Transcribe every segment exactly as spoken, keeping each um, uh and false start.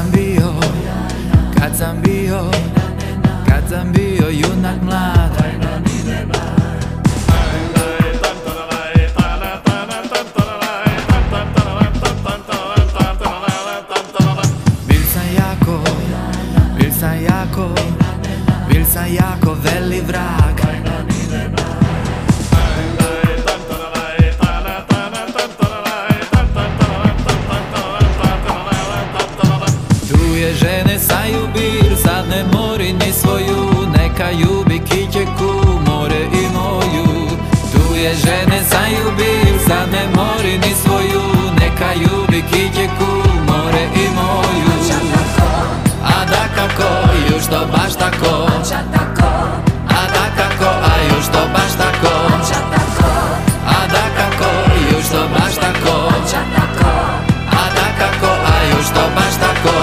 sam bio, kad sam bio, kad sam bio junak mlad. Bil sam jako, bil sam jako, bil sam jako veli vrag. Žene saju bir, sad ne mori ni svoju, neka ljubi kićeku, more i moju. Tu je žene saju bir, sad ne mori ni svoju, neka ljubi kićeku, more i moju. A da kako, już to baš tako, a da kako, a już to baš tako, a da kako, już to baš tako, a da kako, a już to baš tako.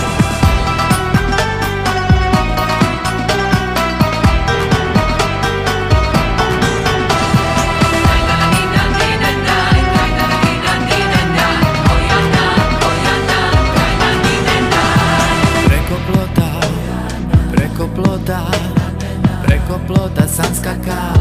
Preko plota, preko plota sam skakal.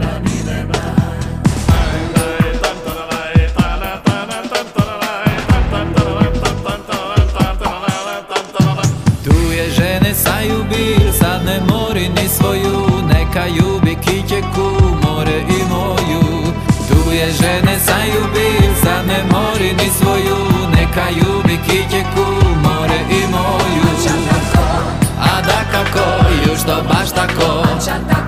Tu je žene saju bir, sad ne mori ni svoju, neka ljubi kićeku, more i moju. Tu je žene saju bir, sad ne mori ni svoju, neka ljubi kićeku, more i moju. A da kako, już to baš tako.